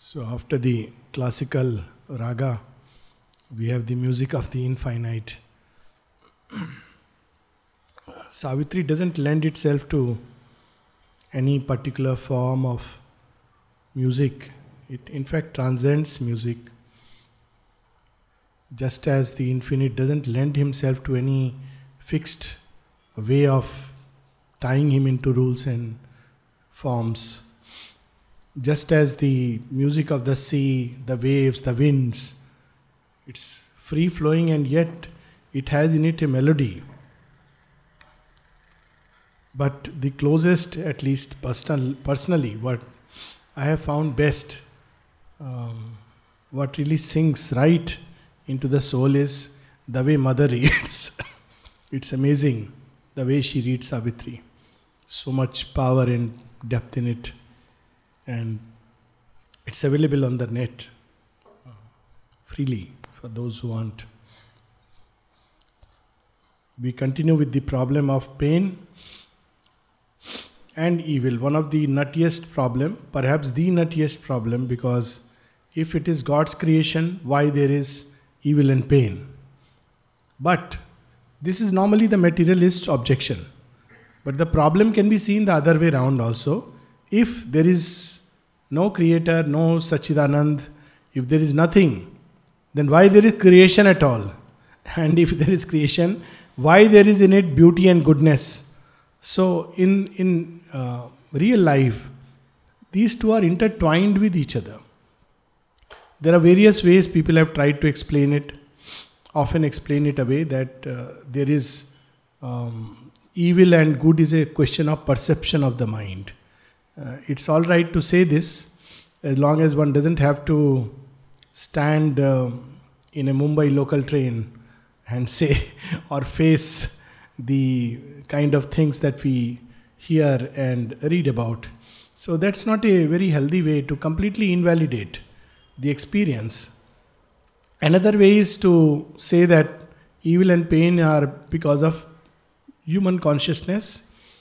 So after the classical raga, we have the music of the infinite. Savitri doesn't lend itself to any particular form of music. It in fact transcends music. Just as the infinite doesn't lend himself to any fixed way of tying him into rules and forms. Just as the music of the sea, the waves, the winds, it's free flowing and yet it has in it a melody. But the closest, at least personally, what I have found best, what really sinks right into the soul is the way Mother reads. It's amazing the way she reads Savitri. So much power and depth in it. And it's available on the net freely for those who want. We continue with the problem of pain and evil. One of the nuttiest problem, perhaps the nuttiest problem, because if it is God's creation, why there is evil and pain? But this is normally the materialist objection. But the problem can be seen the other way around also. If there is no creator, no Sachidanand, if there is nothing, then why there is creation at all? And if there is creation, why there is in it beauty and goodness? So in real life, these two are intertwined with each other. There are various ways people have tried to explain it, often explain it away that there is evil and good is a question of perception of the mind. It's all right to say this as long as one doesn't have to stand in a Mumbai local train and say or face the kind of things that we hear and read about. So that's not a very healthy way to completely invalidate the experience. Another way is to say that evil and pain are because of human consciousness.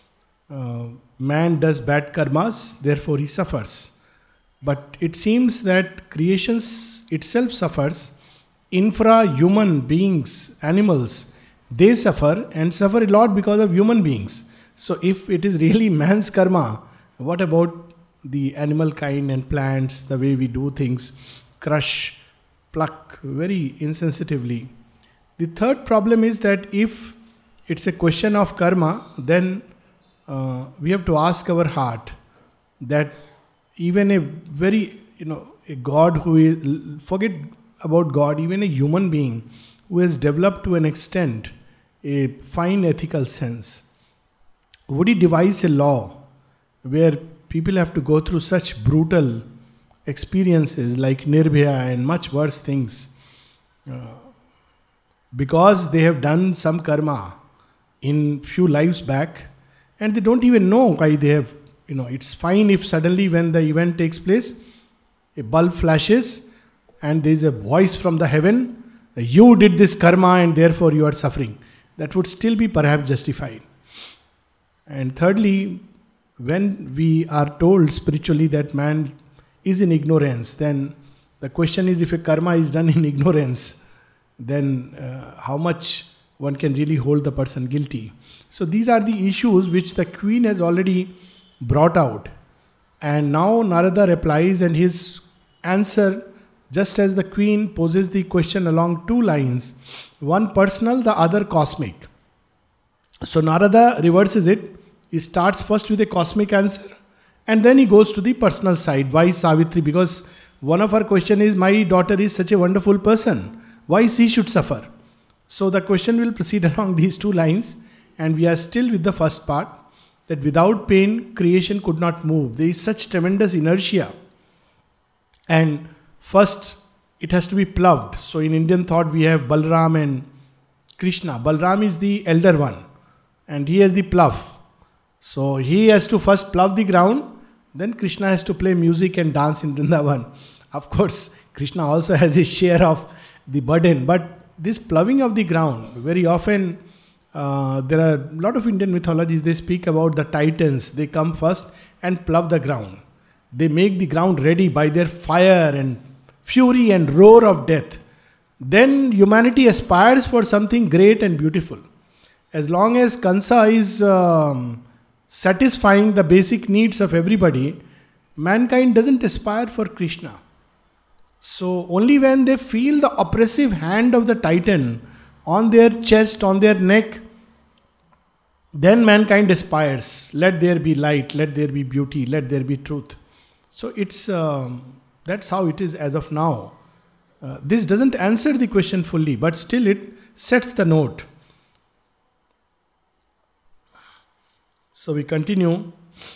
Man does bad karmas, therefore he suffers. But it seems that creation itself suffers. Infra-human beings, animals, they suffer and suffer a lot because of human beings. So if it is really man's karma, what about the animal kind and plants, the way we do things, crush, pluck very insensitively. The third problem is that if it's a question of karma, then we have to ask our heart that even a very, a God who is, forget about God, even a human being who has developed to an extent a fine ethical sense, would he devise a law where people have to go through such brutal experiences like Nirbhaya and much worse things because they have done some karma in few lives back and they don't even know why they have, it's fine if suddenly when the event takes place, a bulb flashes and there is a voice from the heaven, you did this karma and therefore you are suffering. That would still be perhaps justified. And thirdly, when we are told spiritually that man is in ignorance, then the question is if a karma is done in ignorance, then how much one can really hold the person guilty. So these are the issues which the queen has already brought out. And now Narada replies and his answer, just as the queen poses the question along two lines, one personal, the other cosmic. So Narada reverses it. He starts first with a cosmic answer and then he goes to the personal side. Why Savitri? Because one of our question is, my daughter is such a wonderful person. Why she should suffer? So the question will proceed along these two lines and we are still with the first part, that without pain creation could not move. There is such tremendous inertia. And first it has to be ploughed. So in Indian thought we have Balram and Krishna. Balram is the elder one and he has the plough. So he has to first plough the ground, then Krishna has to play music and dance in Vrindavan. Of course, Krishna also has his share of the burden, but this ploughing of the ground, very often there are a lot of Indian mythologies, they speak about the titans, they come first and plough the ground. they make the ground ready by their fire and fury and roar of death, then humanity aspires for something great and beautiful. As long as Kansa is satisfying the basic needs of everybody, mankind doesn't aspire for Krishna. So only when they feel the oppressive hand of the Titan on their chest, on their neck, then mankind aspires. Let there be light, let there be beauty, let there be truth. So that's how it is as of now. This doesn't answer the question fully, but still it sets the note. So we continue.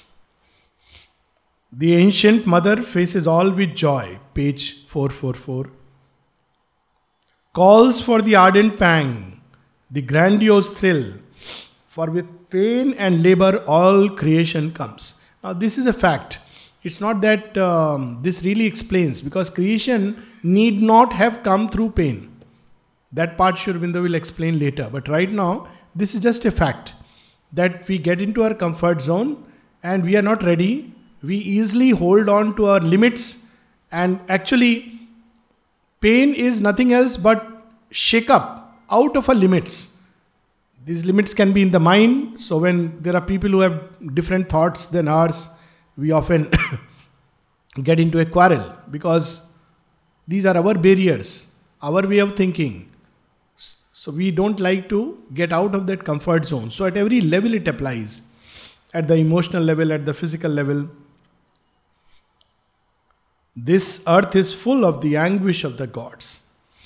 The ancient mother faces all with joy, page 444. Calls for the ardent pang, the grandiose thrill, for with pain and labor all creation comes. Now this is a fact. It's not that this really explains, because creation need not have come through pain. That part Sri Aurobindo will explain later. But right now, this is just a fact that we get into our comfort zone and we are not ready. We easily hold on to our limits, and actually pain is nothing else but shake up out of our limits. These limits can be in the mind. So when there are people who have different thoughts than ours, we often get into a quarrel, because these are our barriers, our way of thinking. So we don't like to get out of that comfort zone. So at every level it applies. At the emotional level, at the physical level. This earth is full of the anguish of the gods.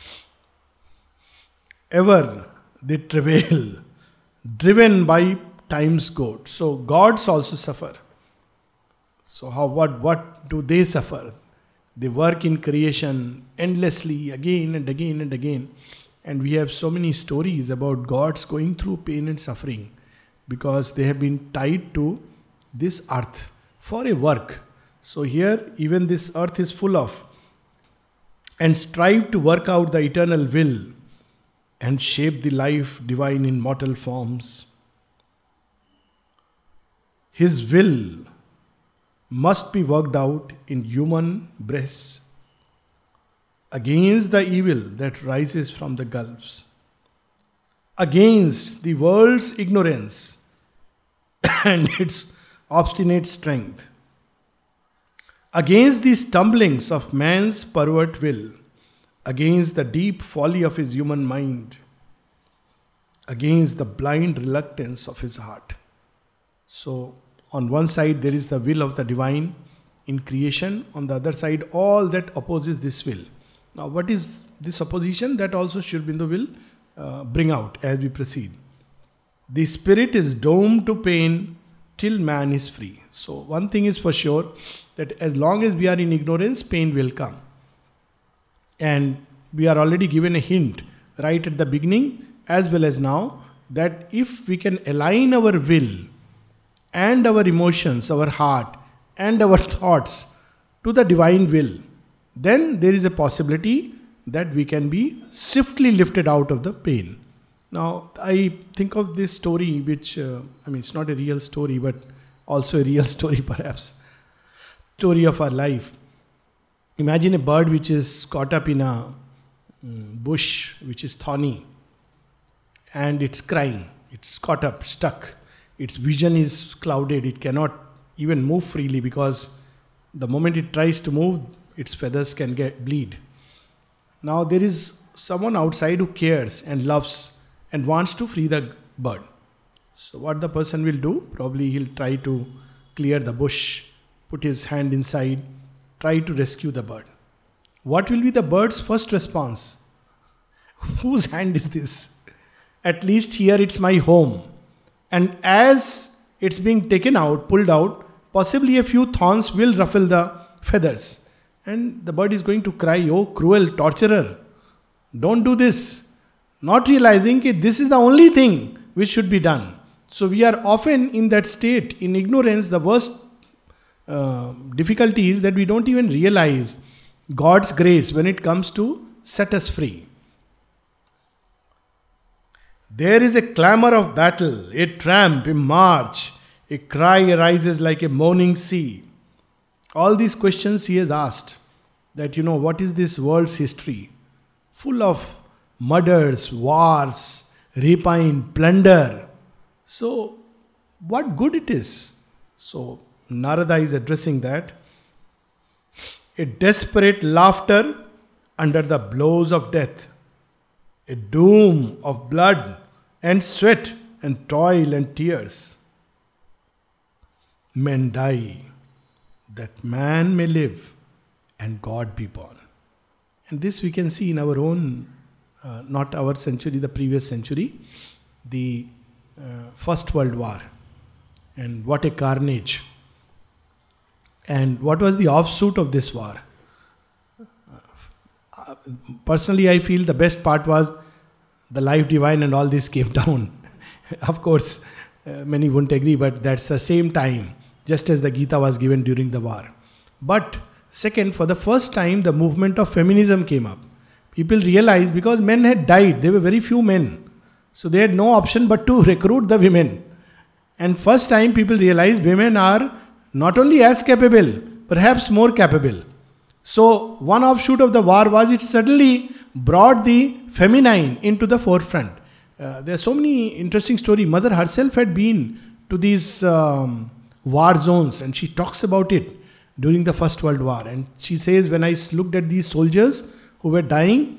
Ever they travail, driven by time's goad. So gods also suffer. So what do they suffer? They work in creation endlessly, again and again and again. And we have so many stories about gods going through pain and suffering, because they have been tied to this earth for a work. So here, even this earth is full of, and strive to work out the eternal will and shape the life divine in mortal forms. His will must be worked out in human breasts against the evil that rises from the gulfs, against the world's ignorance and its obstinate strength, against the stumblings of man's pervert will, against the deep folly of his human mind, against the blind reluctance of his heart. So, on one side there is the will of the divine in creation, on the other side all that opposes this will. Now what is this opposition? That also Sri Aurobindo will bring out as we proceed. The spirit is doomed to pain till man is free. So one thing is for sure, that as long as we are in ignorance, pain will come. And we are already given a hint right at the beginning as well as now, that if we can align our will and our emotions, our heart and our thoughts to the divine will, then there is a possibility that we can be swiftly lifted out of the pain. Now, I think of this story, which, it's not a real story, but also a real story perhaps. Story of our life. Imagine a bird which is caught up in a bush which is thorny, and it's crying. It's caught up, stuck. Its vision is clouded. It cannot even move freely, because the moment it tries to move, its feathers can bleed. Now there is someone outside who cares and loves and wants to free the bird. So what the person will do? Probably he'll try to clear the bush, put his hand inside, try to rescue the bird. What will be the bird's first response? Whose hand is this? At least here it's my home. And as it's being taken out, pulled out, possibly a few thorns will ruffle the feathers. And the bird is going to cry, "Oh cruel torturer, don't do this." Not realizing that this is the only thing which should be done. So we are often in that state, in ignorance. The worst difficulty is that we don't even realize God's grace when it comes to set us free. There is a clamor of battle, a tramp, a march, a cry arises like a moaning sea. All these questions he has asked. That, what is this world's history? Full of murders, wars, rapine, plunder. So, what good it is? So, Narada is addressing that. A desperate laughter under the blows of death. A doom of blood and sweat and toil and tears. Men die, that man may live and God be born. And this we can see in our own, not our century, the previous century, the First World War. And what a carnage. And what was the offshoot of this war? Personally, I feel the best part was the life divine and all this came down. Of course, many wouldn't agree, but that's the same time, just as the Gita was given during the war. But second, for the first time, the movement of feminism came up. People realized, because men had died, there were very few men. So they had no option but to recruit the women. And first time people realized women are not only as capable, perhaps more capable. So one offshoot of the war was it suddenly brought the feminine into the forefront. There are so many interesting stories. Mother herself had been to these war zones and she talks about it during the First World War. And she says, when I looked at these soldiers who were dying,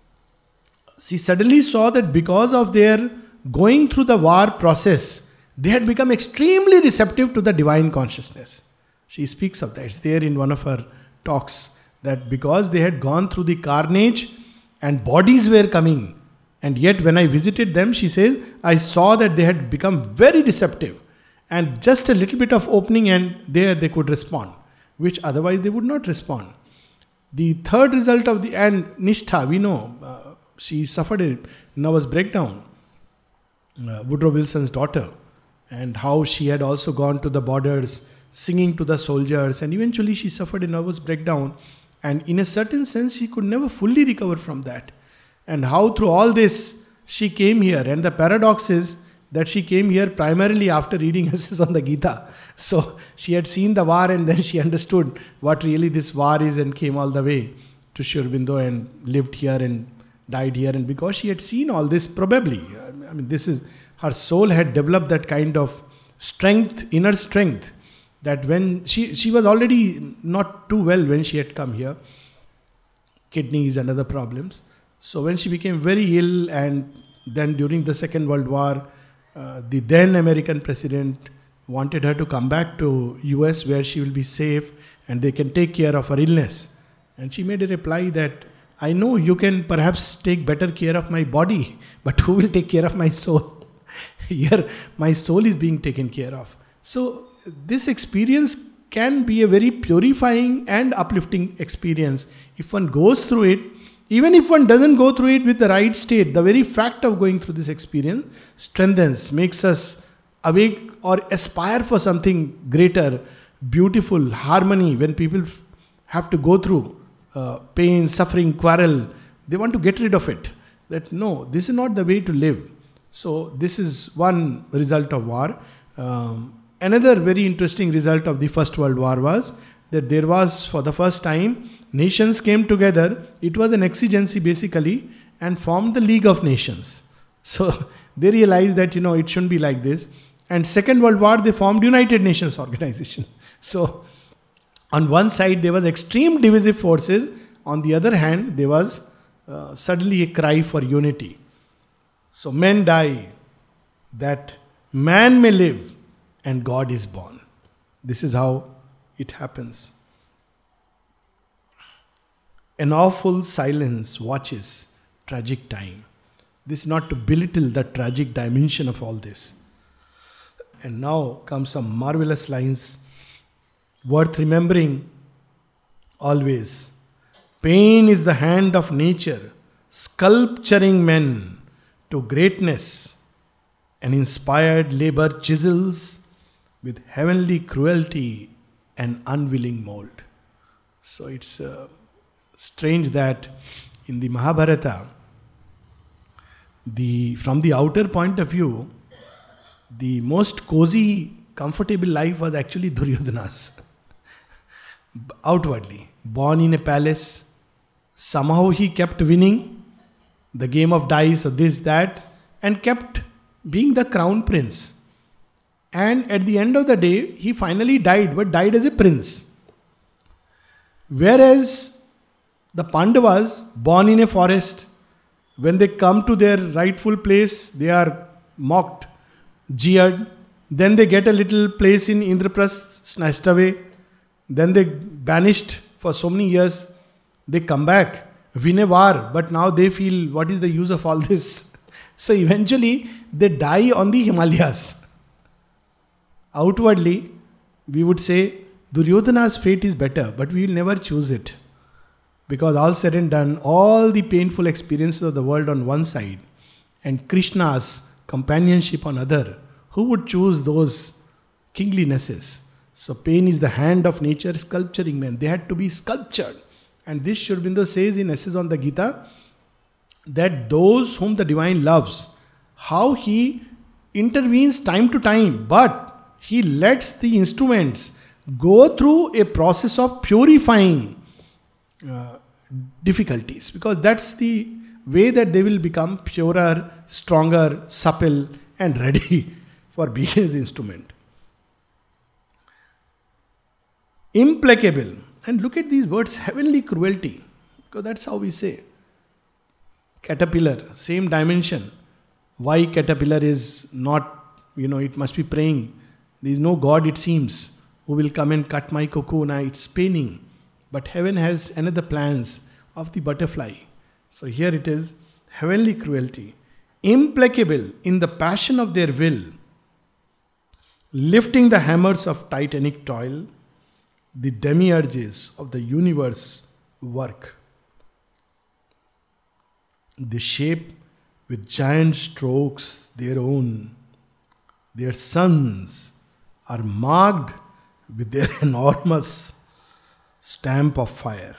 she suddenly saw that because of their going through the war process, they had become extremely receptive to the divine consciousness. She speaks of that. It's there in one of her talks, that because they had gone through the carnage and bodies were coming, and yet when I visited them, she says, I saw that they had become very receptive, and just a little bit of opening and there they could respond, which otherwise they would not respond. The third result of and Nishtha, we know, she suffered a nervous breakdown, Woodrow Wilson's daughter, and how she had also gone to the borders singing to the soldiers, and eventually she suffered a nervous breakdown, and in a certain sense she could never fully recover from that. And how through all this she came here, and the paradox is that she came here primarily after reading essays on the Gita. So she had seen the war and then she understood what really this war is and came all the way to Sri Aurobindo and lived here and died here. And because she had seen all this, probably, I mean, this is, her soul had developed that kind of strength, inner strength, that when she was already not too well when she had come here, kidneys and other problems. So when she became very ill, and then during the Second World War, the then American president wanted her to come back to US where she will be safe and they can take care of her illness. And she made a reply that, I know you can perhaps take better care of my body, but who will take care of my soul? Here, my soul is being taken care of. So this experience can be a very purifying and uplifting experience if one goes through it. Even if one doesn't go through it with the right state, the very fact of going through this experience strengthens, makes us awake or aspire for something greater, beautiful, harmony. When people have to go through pain, suffering, quarrel, they want to get rid of it. That no, this is not the way to live. So this is one result of war. Another very interesting result of the First World War was that there was, for the first time, nations came together. It was an exigency basically, and formed the League of Nations. So they realized that, it shouldn't be like this. And Second World War, they formed United Nations Organization. So on one side, there was extreme divisive forces. On the other hand, there was suddenly a cry for unity. So men die, that man may live, and God is born. This is how it happens. An awful silence watches tragic time. This is not to belittle the tragic dimension of all this. And now come some marvelous lines worth remembering always. Pain is the hand of nature, sculpturing men to greatness, and inspired labor chisels with heavenly cruelty and unwilling mold. So it's strange that in the Mahabharata, from the outer point of view, the most cozy, comfortable life was actually Duryodhana's. Outwardly, born in a palace, somehow he kept winning the game of dice or this, that, and kept being the crown prince. And at the end of the day, he finally died, but died as a prince. Whereas the Pandavas, born in a forest, when they come to their rightful place, they are mocked, jeered. Then they get a little place in Indraprasth, snatched away. Then they banished for so many years. They come back, win a war, but now they feel, what is the use of all this? So eventually, they die on the Himalayas. Outwardly, we would say, Duryodhana's fate is better, but we will never choose it. Because all said and done, all the painful experiences of the world on one side and Krishna's companionship on other, who would choose those kinglinesses? So pain is the hand of nature sculpturing men. They had to be sculptured. And this Sri Aurobindo says in Essays on the Gita, that those whom the divine loves, how he intervenes time to time, but he lets the instruments go through a process of purifying difficulties, because that's the way that they will become purer, stronger, supple, and ready for being his instrument. Implacable. And look at these words, heavenly cruelty, because that's how we say. Caterpillar, same dimension. Why caterpillar is not, it must be praying. There is no God, it seems, who will come and cut my cocoon. It's paining. But heaven has another plans of the butterfly. So here it is, heavenly cruelty. Implacable in the passion of their will, lifting the hammers of titanic toil, the demiurges of the universe work. They shape with giant strokes their own. Their sons are marked with their enormous stamp of fire.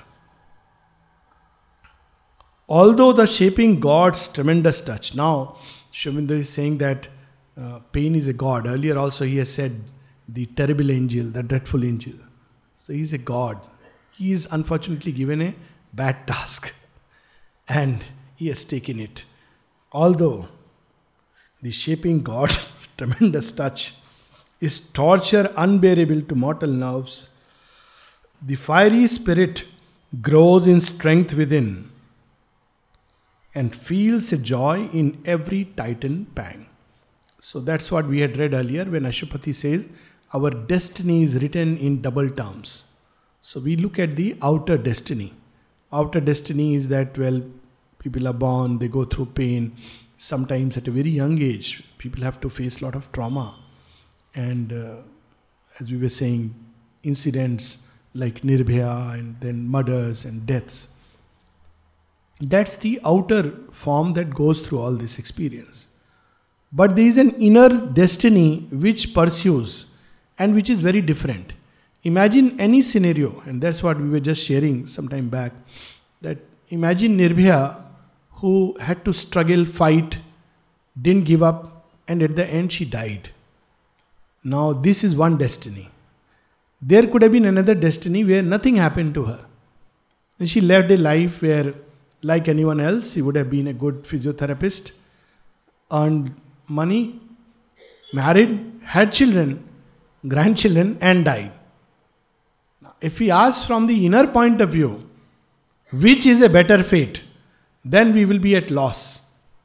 Although the shaping God's tremendous touch. Now, Sri Aurobindo is saying that pain is a God. Earlier also he has said the terrible angel, the dreadful angel. So he is a God. He is unfortunately given a bad task. And he has taken it. Although the shaping God's tremendous touch is torture unbearable to mortal nerves, the fiery spirit grows in strength within and feels a joy in every titan pang. So that's what we had read earlier when Ashwapati says, our destiny is written in double terms. So we look at the outer destiny. Outer destiny is that, people are born, they go through pain. Sometimes at a very young age, people have to face a lot of trauma. And as we were saying, incidents like Nirbhaya and then murders and deaths. That's the outer form that goes through all this experience. But there is an inner destiny which pursues and which is very different. Imagine any scenario, and that's what we were just sharing some time back, that imagine Nirbhaya who had to struggle, fight, didn't give up, and at the end she died. Now this is one destiny. There could have been another destiny where nothing happened to her. And she lived a life where, like anyone else, she would have been a good physiotherapist, earned money, married, had children, grandchildren, and died. Now, if we ask from the inner point of view, which is a better fate, then we will be at loss.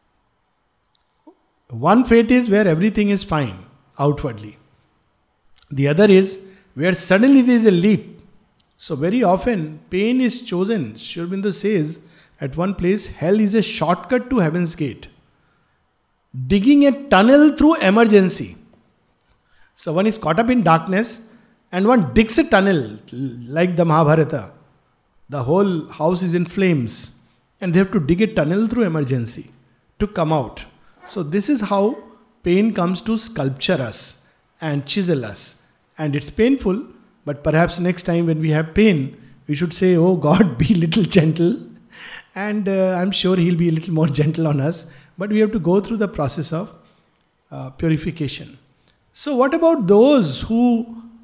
One fate is where everything is fine outwardly. The other is where suddenly there is a leap. So very often pain is chosen. Sri Aurobindo says at one place, hell is a shortcut to heaven's gate. Digging a tunnel through emergency. So one is caught up in darkness and one digs a tunnel like the Mahabharata. The whole house is in flames and they have to dig a tunnel through emergency to come out. So this is how pain comes to sculpture us and chisel us. And it's painful, but perhaps next time when we have pain, we should say, oh God, be little gentle. And I'm sure He'll be a little more gentle on us. But we have to go through the process of purification. So what about those who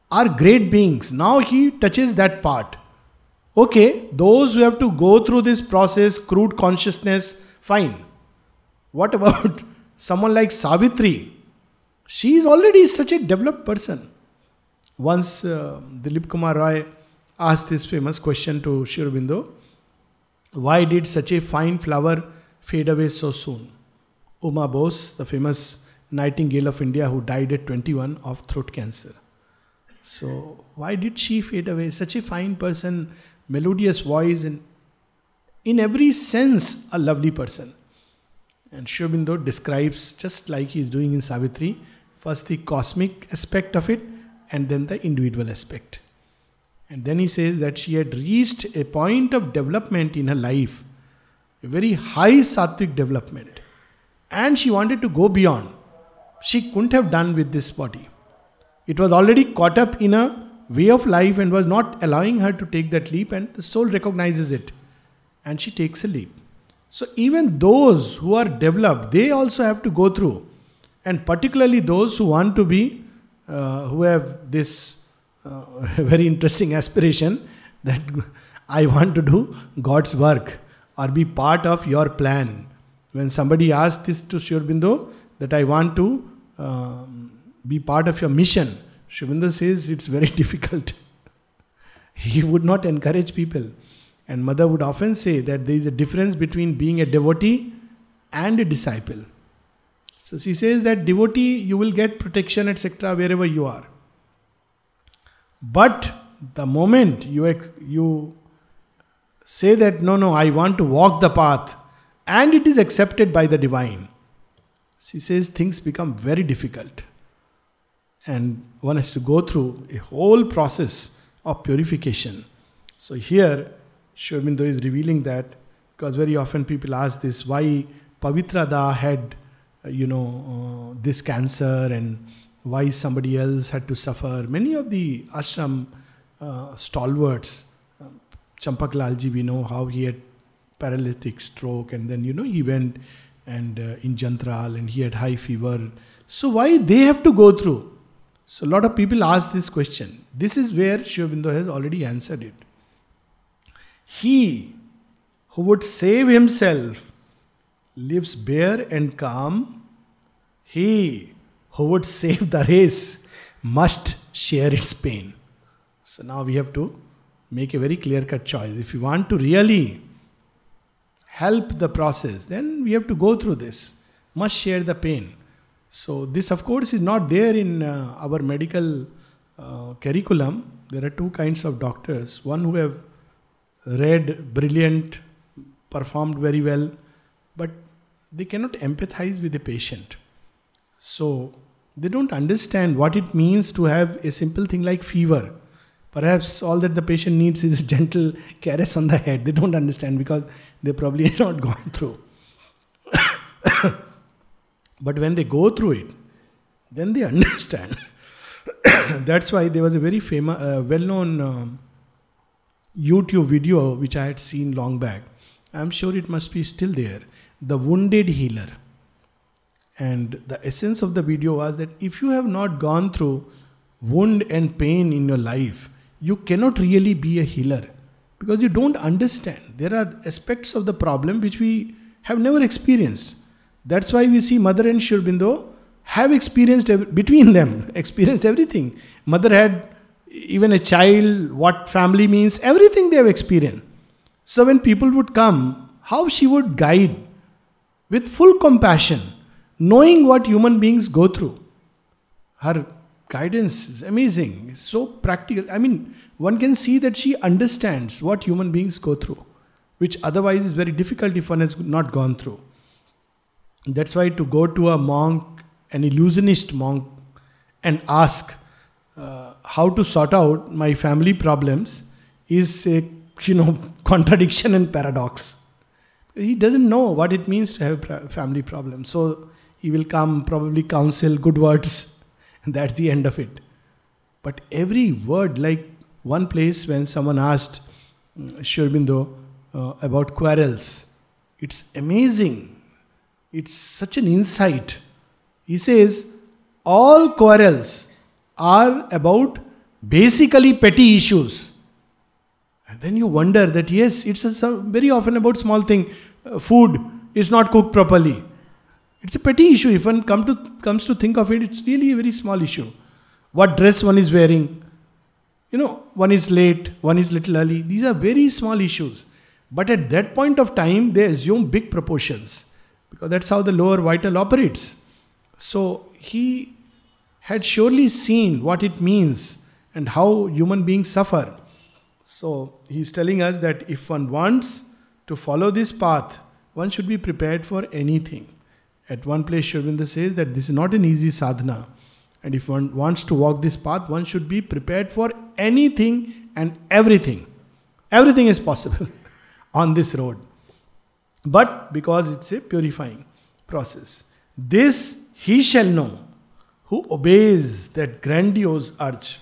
are great beings. Now he touches that part. Okay, those who have to go through this process, crude consciousness, fine. What about someone like Savitri? She is already such a developed person. Once Dilip Kumar Roy asked this famous question to Sri Aurobindo, why did such a fine flower fade away so soon? Uma Bose, the famous Nightingale of India who died at 21 of throat cancer. So why did she fade away? Such a fine person, melodious voice, and in every sense a lovely person. And Sri Aurobindo describes, just like he is doing in Savitri, first the cosmic aspect of it and then the individual aspect. And then he says that she had reached a point of development in her life, a very high sattvic development. And she wanted to go beyond. She couldn't have done with this body. It was already caught up in a way of life and was not allowing her to take that leap, and the soul recognizes it. And she takes a leap. So even those who are developed, they also have to go through. And particularly those who want to be, who have this very interesting aspiration that I want to do God's work or be part of your plan. When somebody asks this to Sri Aurobindo, that I want to be part of your mission, Sri Aurobindo says it's very difficult. He would not encourage people. And Mother would often say that there is a difference between being a devotee and a disciple. So she says that devotee, you will get protection, etc., wherever you are. But the moment you say that, no, I want to walk the path, and it is accepted by the divine, she says things become very difficult. And one has to go through a whole process of purification. So here, Sri Aurobindo is revealing that, because very often people ask this, why Pavitrada had, this cancer, and why somebody else had to suffer. Many of the ashram stalwarts, Champak Lalji, we know how he had paralytic stroke, and then he went and in Jantral, and he had high fever. So why they have to go through? So a lot of people ask this question. This is where Sri Aurobindo has already answered it. He who would save himself lives bare and calm. He who would save the race must share its pain. So now we have to make a very clear-cut choice. If you want to really help the process, then we have to go through this. Must share the pain. So this, of course, is not there in our medical curriculum. There are two kinds of doctors. One who have read, brilliant, performed very well, but they cannot empathize with the patient. So they don't understand what it means to have a simple thing like fever. Perhaps all that the patient needs is a gentle caress on the head. They don't understand because they probably have not gone through. But when they go through it, then they understand. That's why there was a very famous, well-known YouTube video which I had seen long back. I'm sure it must be still there. The Wounded Healer. And the essence of the video was that if you have not gone through wound and pain in your life, you cannot really be a healer, because you don't understand. There are aspects of the problem which we have never experienced. That's why we see Mother and Sri Aurobindo have experienced, between them, experienced everything. Mother had even a child, what family means, everything they have experienced. So when people would come, how she would guide with full compassion, knowing what human beings go through. Her guidance is amazing, it's so practical. I mean, one can see that she understands what human beings go through, which otherwise is very difficult if one has not gone through. That's why to go to a monk, an illusionist monk, and ask how to sort out my family problems is a contradiction and paradox. He doesn't know what it means to have family problems. So he will come, probably counsel good words, and that's the end of it. But every word, like one place when someone asked Sri Aurobindo about quarrels, it's amazing. It's such an insight. He says, all quarrels are about basically petty issues. And then you wonder that yes, it's very often about small thing. Food is not cooked properly. It's a petty issue. If one comes to think of it, it's really a very small issue. What dress one is wearing. One is late, one is little early. These are very small issues. But at that point of time, they assume big proportions. Because that's how the lower vital operates. So he had surely seen what it means and how human beings suffer. So he's telling us that if one wants to follow this path, one should be prepared for anything. At one place, Sri Aurobindo says that this is not an easy sadhana. And if one wants to walk this path, one should be prepared for anything and everything. Everything is possible on this road. But because it's a purifying process. This he shall know who obeys that grandiose urge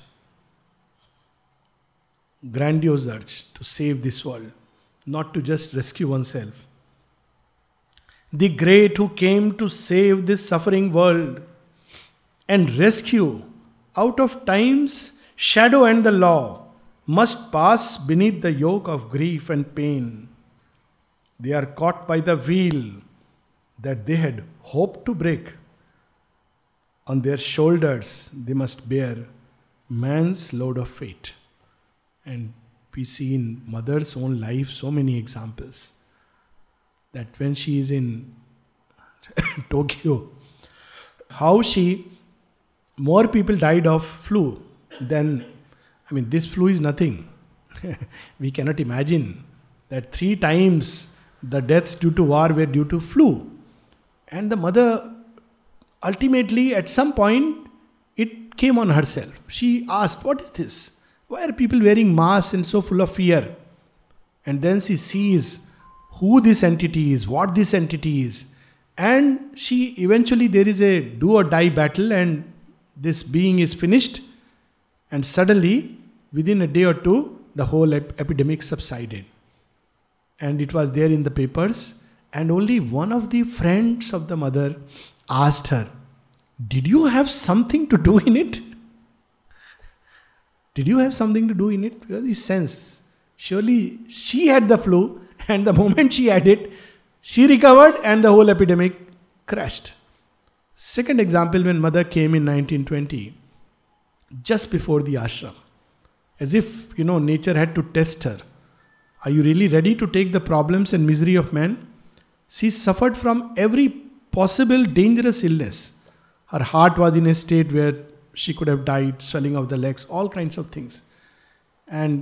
to save this world, not to just rescue oneself. The great who came to save this suffering world and rescue out of time's shadow and the law must pass beneath the yoke of grief and pain. They are caught by the wheel that they had hoped to break. On their shoulders they must bear man's load of fate. And we see in mother's own life so many examples that when she is in Tokyo, how more people died of flu than, this flu is nothing. We cannot imagine that 3 times the deaths due to war were due to flu. And the mother, ultimately, at some point, it came on herself. She asked, what is this? Why are people wearing masks and so full of fear? And then she sees who this entity is, what this entity is. And eventually there is a do or die battle and this being is finished. And suddenly, within a day or two, the whole epidemic subsided. And it was there in the papers. And only one of the friends of the mother asked her, did you have something to do in it? Did you have something to do in it? Because he sensed, surely she had the flu, and the moment she had it, she recovered and the whole epidemic crashed. Second example, when mother came in 1920, just before the ashram, as if, nature had to test her. Are you really ready to take the problems and misery of man? She suffered from every possible dangerous illness. Her heart was in a state where she could have died, swelling of the legs, all kinds of things. And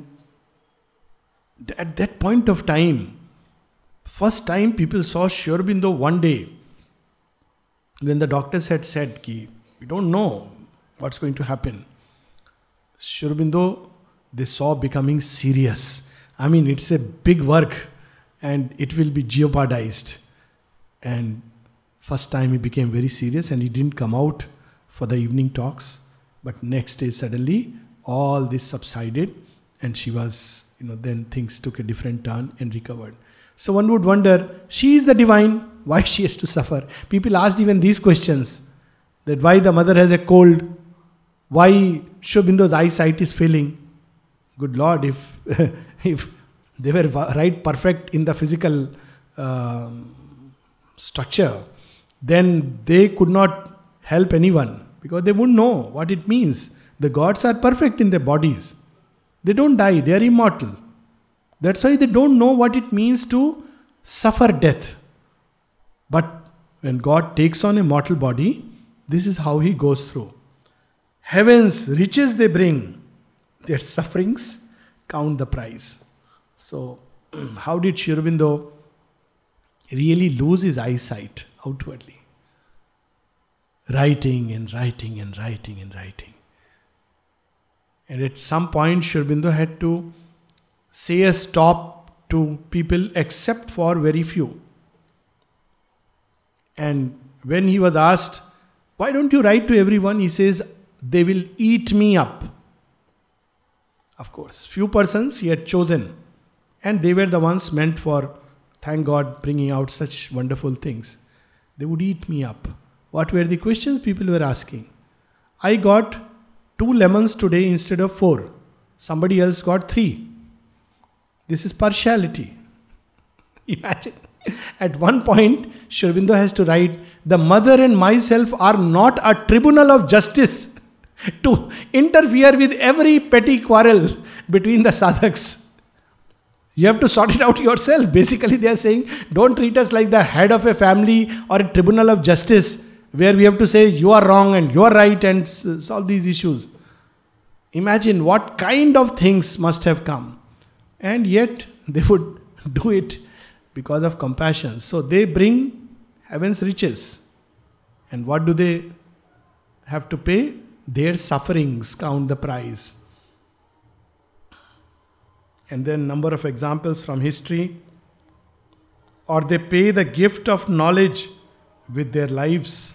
at that point of time, first time people saw Sri Aurobindo one day, when the doctors had said, we don't know what's going to happen. Sri Aurobindo, they saw becoming serious. It's a big work and it will be jeopardized. And first time he became very serious and he didn't come out for the evening talks. But next day suddenly all this subsided and she was, then things took a different turn and recovered. So one would wonder, she is the divine, why she has to suffer? People asked even these questions, that why the mother has a cold, why Sri Aurobindo's eyesight is failing. Good Lord, if they were right perfect in the physical structure, then they could not help anyone because they wouldn't know what it means. The gods are perfect in their bodies. They don't die, they are immortal. That's why they don't know what it means to suffer death. But when God takes on a mortal body, this is how he goes through. Heaven's riches they bring, their sufferings count the price. So, how did Sri Aurobindo really lose his eyesight outwardly? Writing and writing and writing and writing. And at some point, Sri Aurobindo had to say a stop to people except for very few. And when he was asked, why don't you write to everyone? He says, they will eat me up. Of course, few persons he had chosen. And they were the ones meant for, thank God, bringing out such wonderful things. They would eat me up. What were the questions people were asking? I got 2 lemons today instead of 4. Somebody else got 3. This is partiality. Imagine. At one point, Sri Aurobindo has to write, the mother and myself are not a tribunal of justice to interfere with every petty quarrel between the sadhaks. You have to sort it out yourself. Basically, they are saying, don't treat us like the head of a family or a tribunal of justice where we have to say you are wrong and you are right and solve these issues. Imagine what kind of things must have come. And yet, they would do it because of compassion. So they bring heaven's riches. And what do they have to pay? Their sufferings count the price. And then number of examples from history. Or they pay the gift of knowledge with their lives.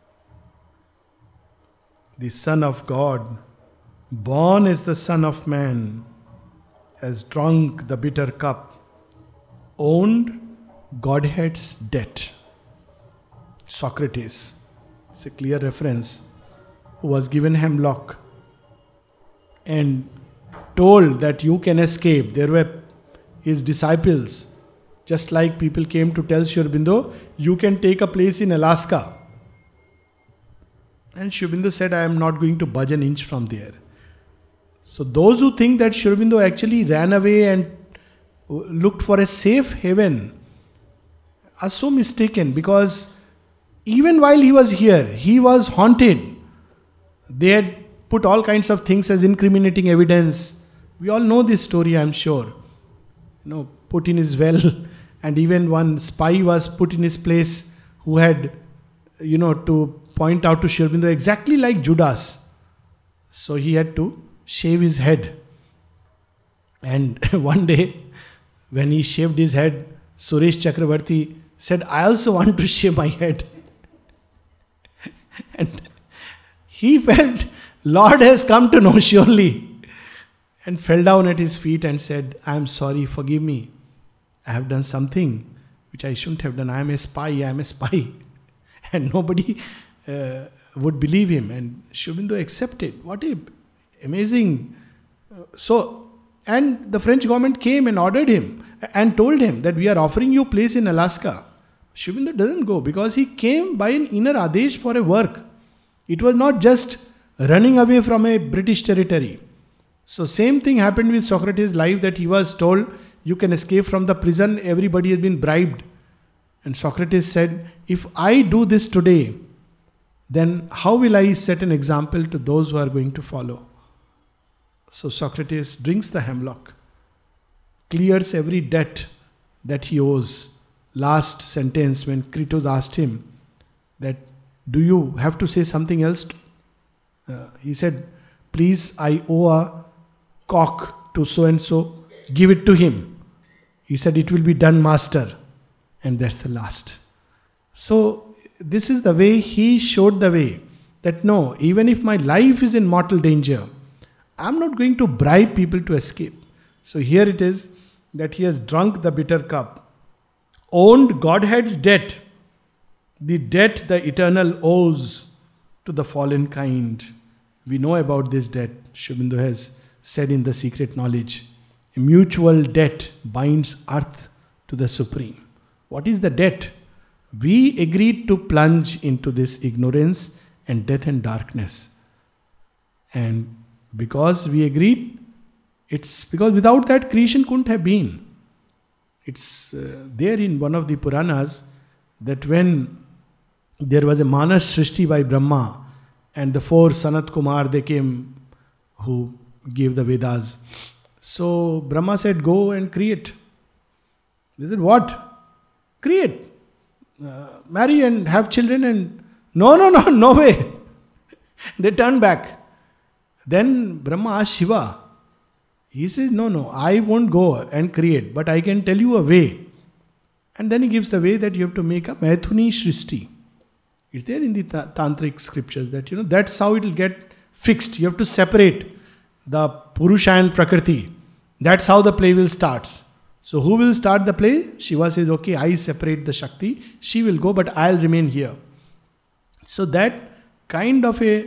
The Son of God, born as the Son of Man, has drunk the bitter cup, owned Godhead's debt. Socrates, it's a clear reference, who was given hemlock and told that you can escape. There were his disciples, just like people came to tell Sri Aurobindo, you can take a place in Alaska. And Sri Aurobindo said, I am not going to budge an inch from there. So those who think that Sri Aurobindo actually ran away and looked for a safe haven are so mistaken, because even while he was here, he was haunted. They had put all kinds of things as incriminating evidence. We all know this story, I am sure. Put in his well, and even one spy was put in his place who had, to point out to Sri Aurobindo exactly like Judas. So he had to shave his head. And one day, when he shaved his head, Suresh Chakravarti said, I also want to shave my head. And he felt, Lord has come to know surely. And fell down at his feet and said, I am sorry, forgive me. I have done something which I shouldn't have done. I am a spy. And nobody would believe him. And Sri Aurobindo accepted. What a amazing. And the French government came and ordered him and told him that we are offering you a place in Alaska. Sri Aurobindo doesn't go because he came by an inner adesh for a work. It was not just running away from a British territory. So same thing happened with Socrates' life, that he was told, you can escape from the prison, everybody has been bribed. And Socrates said, if I do this today, then how will I set an example to those who are going to follow? So Socrates drinks the hemlock, clears every debt that he owes. Last sentence, when Kritos asked him that, do you have to say something else? He said, please, I owe a cock to so-and-so, give it to him. He said, it will be done, master. And that's the last. So, this is the way he showed the way. That no, even if my life is in mortal danger, I'm not going to bribe people to escape. So here it is that he has drunk the bitter cup, owned Godhead's debt, the debt the eternal owes to the fallen kind. We know about this debt. Sri Aurobindo has said in The Secret Knowledge, a mutual debt binds earth to the Supreme. What is the debt? We agreed to plunge into this ignorance and death and darkness. And because we agreed, it's because without that creation couldn't have been. It's there in one of the Puranas that when there was a Manas Srishti by Brahma, and the 4 Sanat Kumar, they came who gave the Vedas. So Brahma said, go and create. They said, what? Create. Marry and have children and... No way. They turned back. Then Brahma asked Shiva. He says, no, I won't go and create, but I can tell you a way. And then he gives the way that you have to make a Maithuni Srishti. It's there in the tantric scriptures that, that's how it will get fixed. You have to separate the Purusha and Prakriti. That's how the play will start. So who will start the play? Shiva says, okay, I separate the Shakti. She will go, but I'll remain here. So that kind of a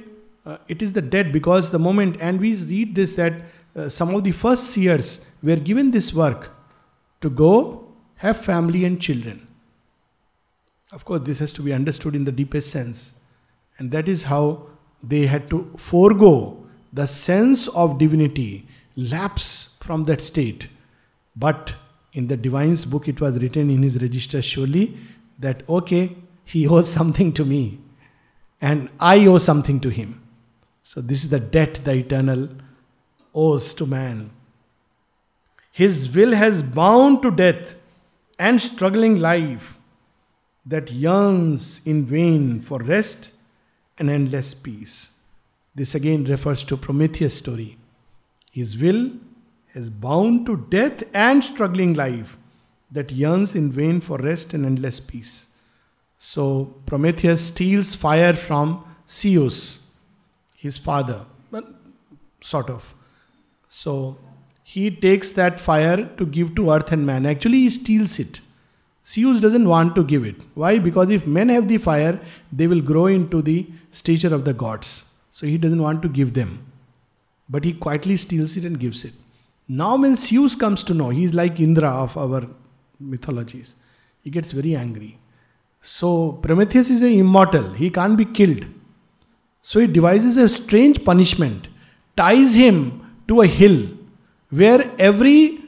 it is the dead, because the moment, and we read this, that some of the first seers were given this work to go have family and children. Of course, this has to be understood in the deepest sense. And that is how they had to forego the sense of divinity, lapse from that state. But in the Divine's book, it was written in his register surely that, okay, he owes something to me and I owe something to him. So this is the debt the eternal owes to man. His will has bound to death and struggling life that yearns in vain for rest and endless peace. This again refers to Prometheus' story. His will is bound to death and struggling life that yearns in vain for rest and endless peace. So Prometheus steals fire from Zeus, his father, but sort of. So he takes that fire to give to earth and man. Actually, he steals it. Zeus doesn't want to give it. Why? Because if men have the fire, they will grow into the stature of the gods. So he doesn't want to give them. But he quietly steals it and gives it. Now when Zeus comes to know, he is like Indra of our mythologies. He gets very angry. So Prometheus is an immortal. He can't be killed. So he devises a strange punishment. Ties him to a hill where every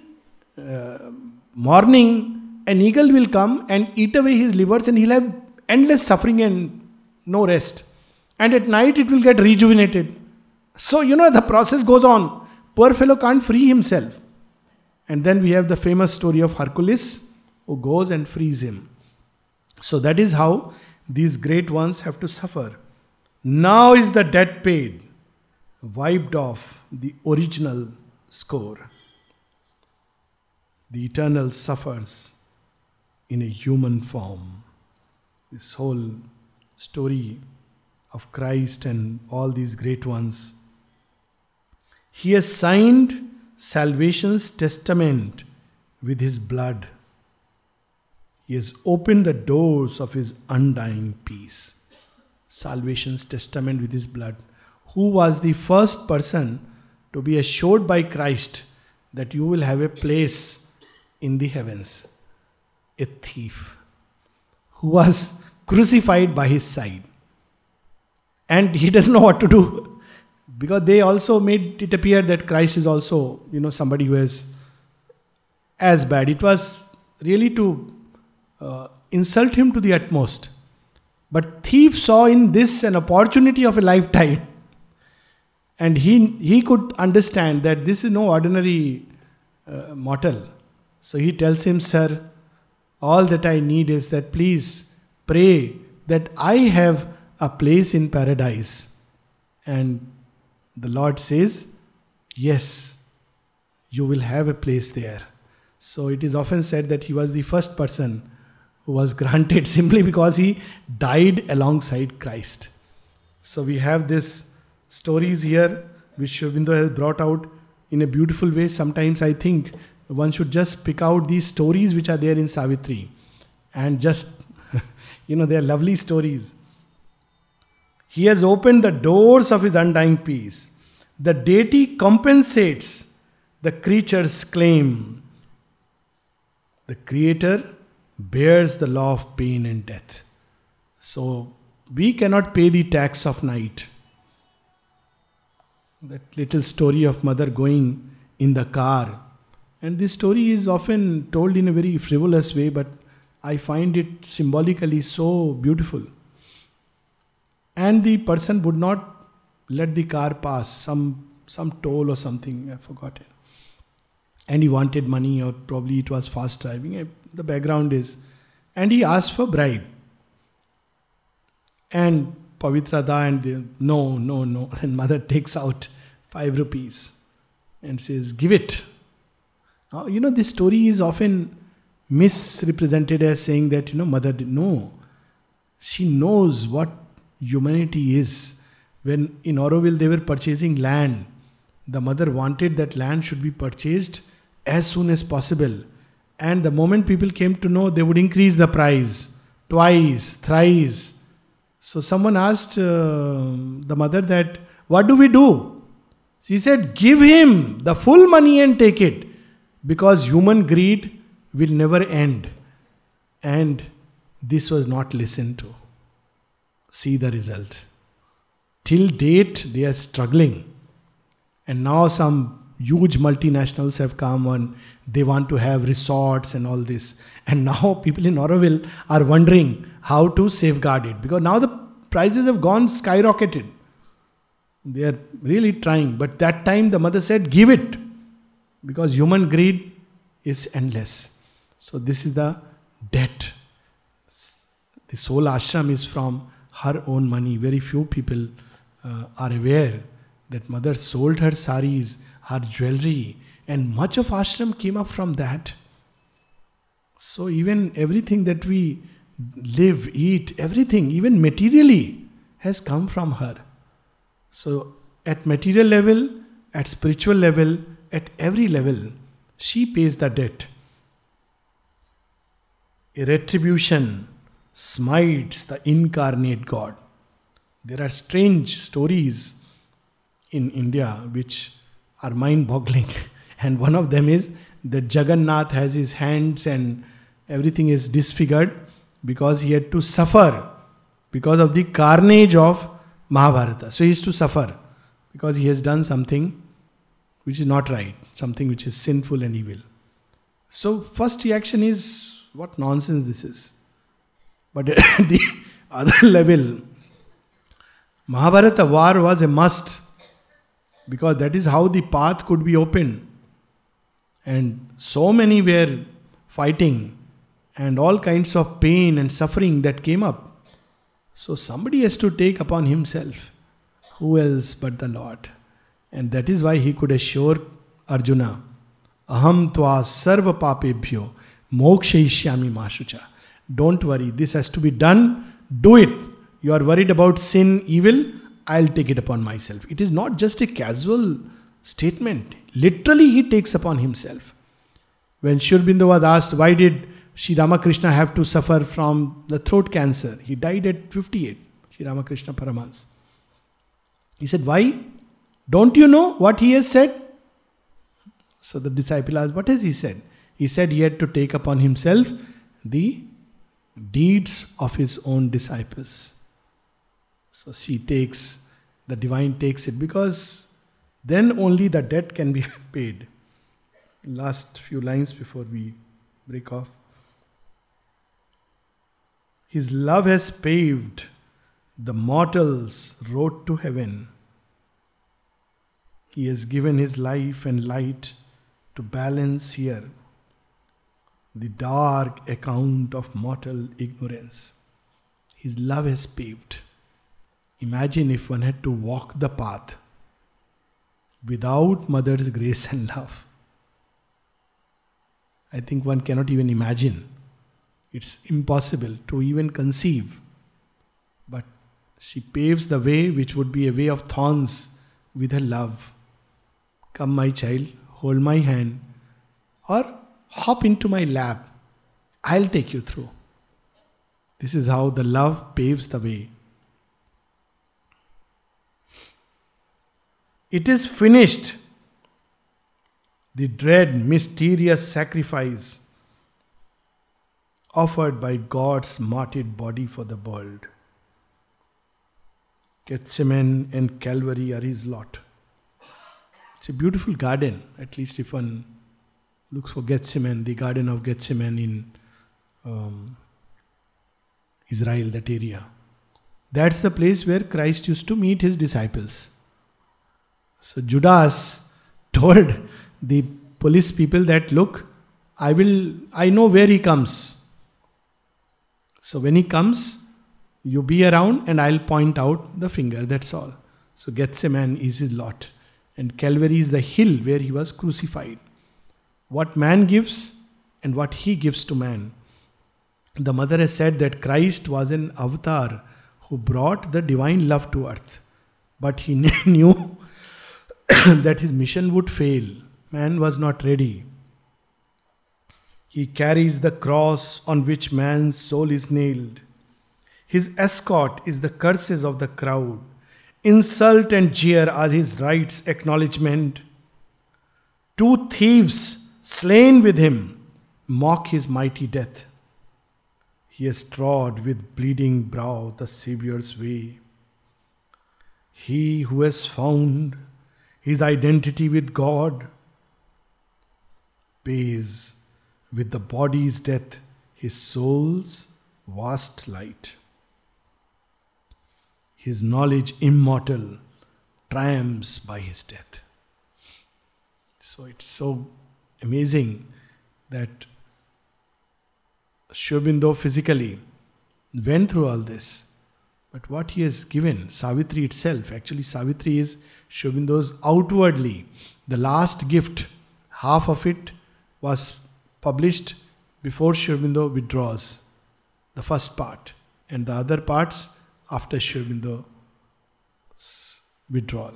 morning an eagle will come and eat away his livers, and he'll have endless suffering and no rest. And at night it will get rejuvenated. So, the process goes on. Poor fellow can't free himself. And then we have the famous story of Hercules, who goes and frees him. So that is how these great ones have to suffer. Now is the debt paid, wiped off the original score. The eternal suffers in a human form. This whole story of Christ and all these great ones. He has signed salvation's testament with his blood. He has opened the doors of his undying peace. Salvation's testament with his blood. Who was the first person to be assured by Christ that you will have a place in the heavens? A thief who was crucified by his side. And he doesn't know what to do, because they also made it appear that Christ is also, somebody who is as bad. It was really to insult him to the utmost. But thief saw in this an opportunity of a lifetime. And he could understand that this is no ordinary mortal. So he tells him, sir, all that I need is that please pray that I have a place in paradise. And the Lord says, yes, you will have a place there. So it is often said that he was the first person who was granted simply because he died alongside Christ. So we have these stories here which Sri Aurobindo has brought out in a beautiful way. Sometimes I think one should just pick out these stories which are there in Savitri and just, they are lovely stories. He has opened the doors of his undying peace. The deity compensates the creature's claim. The creator bears the law of pain and death. So we cannot pay the tax of night. That little story of mother going in the car. And this story is often told in a very frivolous way, but I find it symbolically so beautiful. And the person would not let the car pass, some toll or something, I've forgotten. And he wanted money, or probably it was fast driving, the background is. And he asked for bribe. And Pavitra Da and no. And mother takes out 5 rupees and says, give it. Now, this story is often misrepresented as saying that, mother did. No. She knows what humanity is. When in Auroville they were purchasing land, the mother wanted that land should be purchased as soon as possible. And the moment people came to know, they would increase the price twice, thrice. So someone asked the mother that, What do we do? She said, give him the full money and take it, because human greed will never end. And this was not listened to. See the result. Till date, they are struggling. And now some huge multinationals have come and they want to have resorts and all this. And now people in Auroville are wondering how to safeguard it, because now the prices have gone skyrocketed. They are really trying. But that time the mother said, give it, because human greed is endless. So this is the debt. This whole ashram is from her own money. Very few people are aware that mother sold her saris, her jewelry, and much of ashram came up from that. So even everything that we live, eat, everything, even materially, has come from her. So at material level, at spiritual level, at every level, she pays the debt. A retribution smites the incarnate God. There are strange stories in India which are mind-boggling. And one of them is that Jagannath has his hands and everything is disfigured because he had to suffer because of the carnage of Mahabharata. So he is to suffer because he has done something which is not right, something which is sinful and evil. So first reaction is, what nonsense this is. But at the other level, Mahabharata war was a must, because that is how the path could be opened. And so many were fighting and all kinds of pain and suffering that came up. So somebody has to take upon himself. Who else but the Lord? And that is why he could assure Arjuna, Aham tva sarva papebhyo mokshayishyami mashucha. Don't worry, this has to be done. Do it. You are worried about sin, evil, I'll take it upon myself. It is not just a casual statement. Literally he takes upon himself. When Sri Aurobindo was asked, why did Sri Ramakrishna have to suffer from the throat cancer? He died at 58, Sri Ramakrishna Paramahansa. He said, why? Don't you know what he has said? So the disciple asked, what has he said? He said he had to take upon himself the deeds of his own disciples. So the divine takes it, because then only the debt can be paid. Last few lines before we break off. His love has paved the mortal's road to heaven. He has given his life and light to balance here the dark account of mortal ignorance. His love has paved. Imagine if one had to walk the path without Mother's grace and love. I think one cannot even imagine. It's impossible to even conceive. But she paves the way which would be a way of thorns with her love. Come, my child, hold my hand, or hop into my lap. I'll take you through. This is how the love paves the way. It is finished. The dread, mysterious sacrifice offered by God's martyred body for the world. Gethsemane and Calvary are his lot. It's a beautiful garden, at least if one looks for Gethsemane, the Garden of Gethsemane in Israel, that area. That's the place where Christ used to meet his disciples. So Judas told the police people that, look, I know where he comes. So when he comes, you be around and I'll point out the finger, that's all. So Gethsemane is his lot. And Calvary is the hill where he was crucified. What man gives and what he gives to man. The mother has said that Christ was an avatar who brought the divine love to earth. But he knew that his mission would fail. Man was not ready. He carries the cross on which man's soul is nailed. His escort is the curses of the crowd Insult and jeer are his rights acknowledgement. 2 thieves slain with him mock his mighty death. He has trod with bleeding brow the Saviour's way. He who has found his identity with God pays with the body's death his soul's vast light. His knowledge immortal triumphs by his death. So it's so amazing that Sri Aurobindo physically went through all this. But what he has given, Savitri itself, actually Savitri is Sri Aurobindo's outwardly. The last gift, half of it was published before Sri Aurobindo withdraws, the first part, and the other parts after Sri Aurobindo's withdrawal.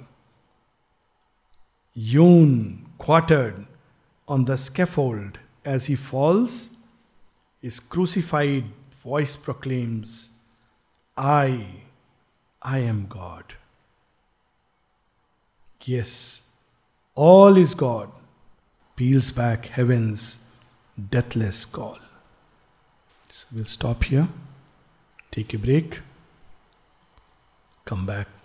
Hewn, quartered on the scaffold as he falls, his crucified voice proclaims, I am God. Yes, all is God, peals back heaven's deathless call. So we'll stop here, take a break, come back